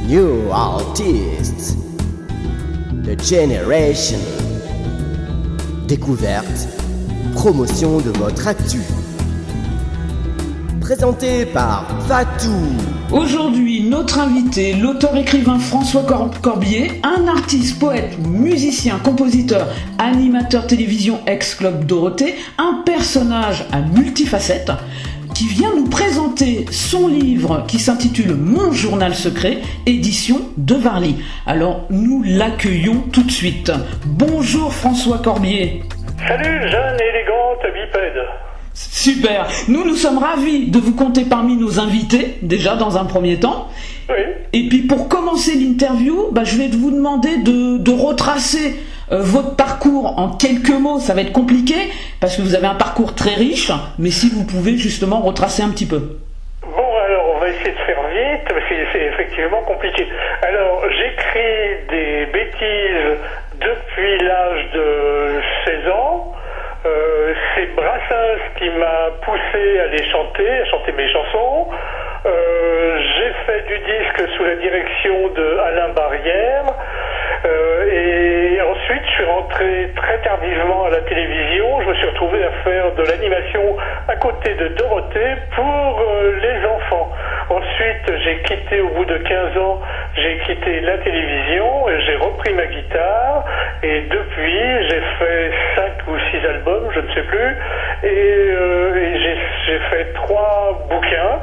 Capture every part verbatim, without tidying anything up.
New Artists, The Generation. Découverte, promotion de votre actu. Présenté par Fatou. Aujourd'hui, notre invité, l'auteur-écrivain François Cor- Corbier, un artiste, poète, musicien, compositeur, animateur télévision ex-Club Dorothée, un personnage à multifacettes, qui vient nous présenter son livre qui s'intitule Mon journal secret, édition de Varly. Alors, nous l'accueillons tout de suite. Bonjour François Corbier. Salut, jeune et élégante bipède. Super. Nous, nous sommes ravis de vous compter parmi nos invités, déjà dans un premier temps. Oui. Et puis pour commencer l'interview, bah, je vais vous demander de, de retracer euh, votre parcours en quelques mots. Ça va être compliqué parce que vous avez un parcours très riche, mais si vous pouvez justement retracer un petit peu. Bon, alors on va essayer de faire vite, mais c'est, c'est effectivement compliqué. Alors, j'écris des bêtises depuis l'âge de seize ans. Euh, c'est Brassens qui m'a poussé à les chanter, à chanter mes chansons. Euh, j'ai fait du disque sous la direction de Alain Barrière. Euh, et ensuite, je suis rentré très tardivement à la télévision. Je me suis retrouvé à faire de l'animation à côté de Dorothée pour euh, les enfants. Ensuite, j'ai quitté, au bout de quinze ans, j'ai quitté la télévision et j'ai repris ma guitare. Et depuis, j'ai fait cinq ou six albums, je ne sais plus. Et, euh, et j'ai, j'ai fait trois bouquins.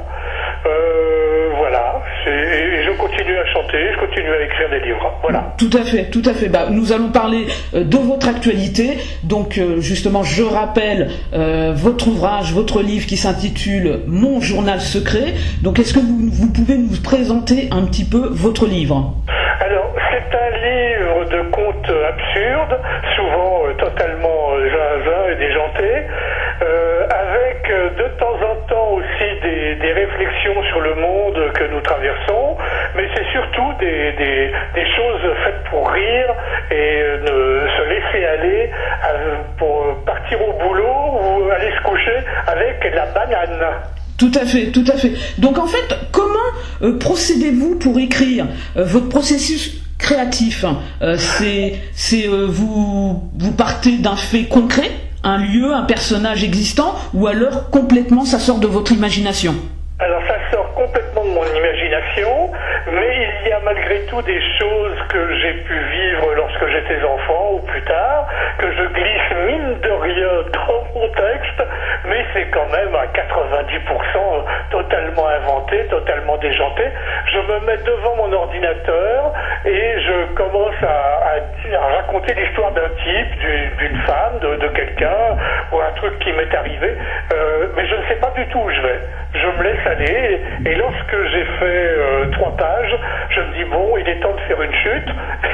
Euh, voilà, c'est, et je continue à chanter, je continue à écrire des livres, voilà. Tout à fait, tout à fait. Bah, nous allons parler euh, de votre actualité. Donc, euh, justement, je rappelle euh, votre ouvrage, votre livre qui s'intitule Mon journal secret. Donc, est-ce que vous, vous pouvez nous présenter un petit peu votre livre ? Alors, c'est un livre de contes absurdes, souvent euh, totalement euh, zinzin et déjanté, euh, avec euh, de temps en temps aussi des, des réflexions sur le monde que nous traversons, mais c'est surtout des, des, des choses faites pour rire et euh, ne se laisser aller euh, pour partir au boulot ou aller se coucher avec la banane. Tout à fait, tout à fait. Donc en fait, comment euh, procédez-vous pour écrire euh, votre processus créatif? euh, C'est, c'est euh, vous, vous partez d'un fait concret, un lieu, un personnage existant, ou alors complètement ça sort de votre imagination? Alors ça sort complètement de mon imagination, mais il y a malgré tout des choses que j'ai pu vivre lorsque j'étais enfant ou plus tard, que je glisse mine de rien dans mon texte, mais c'est quand même à quatre-vingt-dix pour cent totalement inventé, totalement déjanté. Je me mets devant mon ordinateur et je commence à, à, à raconter l'histoire d'un type, d'une, d'une femme, de, de quelqu'un, ou un truc qui m'est arrivé, euh, mais je ne sais pas du tout où je vais. Je me laisse aller, et lorsque j'ai fait euh, trois pages, je me dis bon, il est temps de faire une chute,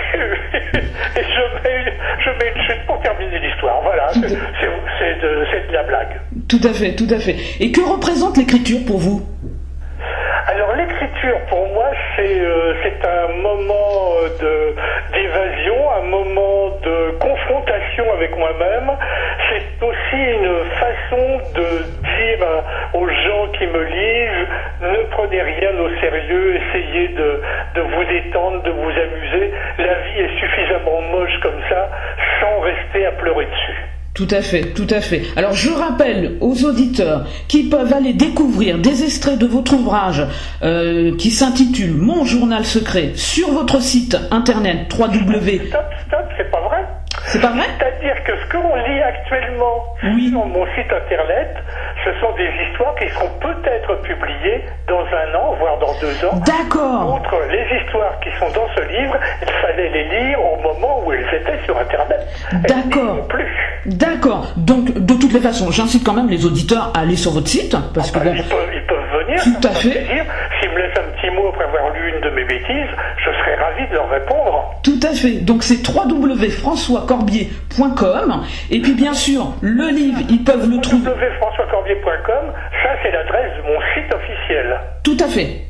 et je mets, je mets une chute pour terminer l'histoire. Voilà, c'est, c'est, c'est, de, c'est de la blague. Tout à fait, tout à fait. Et que représente l'écriture pour vous? Alors l'écriture pour moi c'est, euh, c'est un moment de, d'évasion, un moment de confrontation avec moi-même. C'est aussi une façon de dire aux gens qui me lisent, ne prenez rien au sérieux, essayez de, de vous détendre, de vous amuser. La vie est suffisamment moche comme ça sans rester à pleurer dessus. Tout à fait, tout à fait. Alors je rappelle aux auditeurs qui peuvent aller découvrir des extraits de votre ouvrage euh, qui s'intitule Mon journal secret sur votre site internet w w w. Stop, stop, c'est pas vrai. C'est pas vrai? C'est-à-dire que ce qu'on lit actuellement oui. sur mon site internet, ce sont des histoires qui seront peut-être publiées dans un an, voire dans deux ans. D'accord. Outre les histoires qui sont dans ce livre, il fallait les lire au moment où elles étaient sur internet. D'accord. Elles plus. D'accord. Donc, de toutes les façons, j'incite quand même les auditeurs à aller sur votre site, parce ah que bah, bon, ils, peuvent, ils peuvent venir. Tout à fait. Plaisir. S'ils me laissent un petit mot après avoir lu une de mes bêtises, je serais ravi de leur répondre. Tout à fait. Donc c'est w w w point françois corbier point com et puis bien sûr le livre, ils peuvent le trouver. w w w point françois corbier point com, ça c'est l'adresse de mon site officiel. Tout à fait.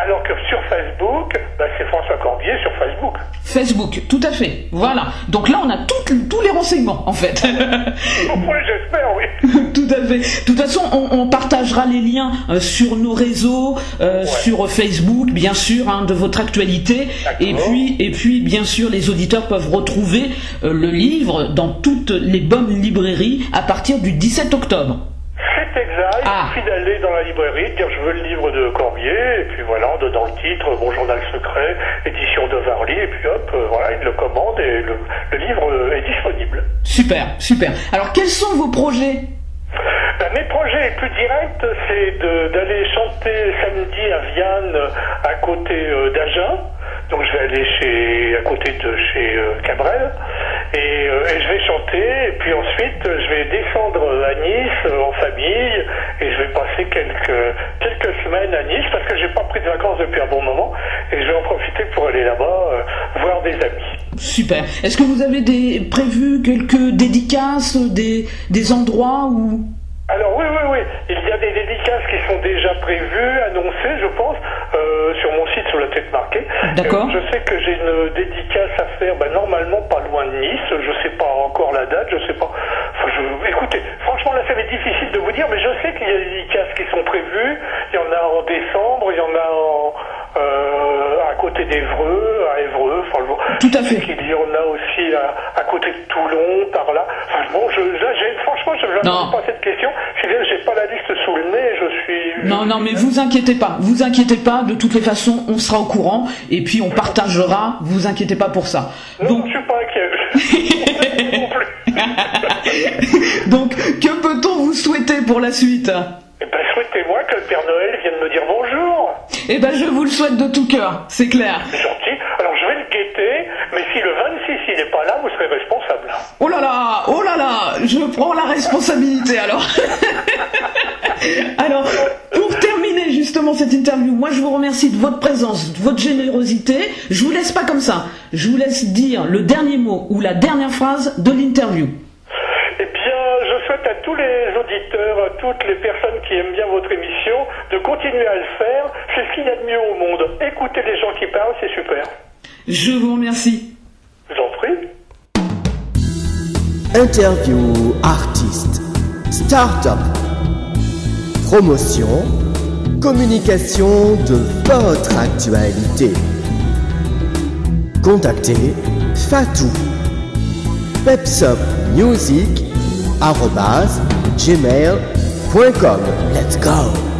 alors que sur Facebook, bah, c'est François Corbier sur Facebook. Facebook, tout à fait. Voilà. Donc là, on a tout, tous les renseignements, en fait. Oui, j'espère, oui. Tout à fait. De toute façon, on, on partagera les liens euh, sur nos réseaux, euh, ouais. sur Facebook, bien sûr, hein, de votre actualité. Et puis, et puis, bien sûr, les auditeurs peuvent retrouver euh, le livre dans toutes les bonnes librairies à partir du dix-sept octobre. C'est exact, ah. il suffit d'aller dans la librairie, de dire je veux le livre de Corbier, et puis voilà, en donnant le titre, Mon journal secret, édition de Varly, et puis hop, euh, voilà, il le commande et le, le livre euh, est disponible. Super, super. Alors quels sont vos projets ? Ben, mes projets les plus directs, c'est de, d'aller chanter samedi à Vianne, à côté euh, d'Agen. Donc je vais aller chez, à côté de chez euh, Cabrel, et, euh, et je vais chanter, et puis ensuite je vais descendre à Nice euh, en famille, et je vais passer quelques, quelques semaines à Nice, parce que j'ai pas pris de vacances depuis un bon moment, et je vais en profiter pour aller là-bas euh, voir des amis. Super. Est-ce que vous avez des, prévu quelques dédicaces, des, des endroits où... Alors oui, oui, oui, il y a des dédicaces qui sont déjà prévues, annoncées, je pense, euh, sur mon site sur la tête marquée. D'accord. Euh, je sais que j'ai une dédicace à faire, ben, normalement pas loin de Nice, je sais pas encore la date, je sais pas. Enfin, je... Écoutez, franchement là ça va être difficile de vous dire, mais je sais qu'il y a des dédicaces qui sont prévues, il y en a en décembre, il y en a en, euh, à côté d'Évreux, à Évreux, enfin bon. Tout à fait. Il y en a aussi à, à côté de Toulon, par là. Enfin bon, je, là, j'ai, franchement, je ne réponds pas à cette question. Je n'ai pas la liste sous le nez, je suis... Non, non, mais vous inquiétez pas, vous inquiétez pas, de toutes les façons, on sera au courant, et puis on partagera, vous inquiétez pas pour ça. Non, Donc... je suis pas inquiet. Non plus. Donc, que peut-on vous souhaiter pour la suite ? Eh ben, souhaitez-moi que le Père Noël vienne me dire bonjour. Eh ben, je vous le souhaite de tout cœur, c'est clair. C'est gentil. Alors, je vais le guetter, mais si le vingt-six, il n'est pas là, vous serez responsable. Oh là là, oh là là, je prends la responsabilité, alors. Alors, pour terminer justement cette interview, moi je vous remercie de votre présence, de votre générosité. Je vous laisse pas comme ça. Je vous laisse dire le dernier mot ou la dernière phrase de l'interview. Eh bien, je souhaite à tous les auditeurs, à toutes les personnes qui aiment bien votre émission, de continuer à le faire. C'est ce qu'il y a de mieux au monde. Écoutez les gens qui parlent, c'est super. Je vous remercie. Je vous en prie. Interview artiste, start-up, promotion, communication de votre actualité. Contactez Fatou. pepsupmusic arobase gmail point com. Let's go!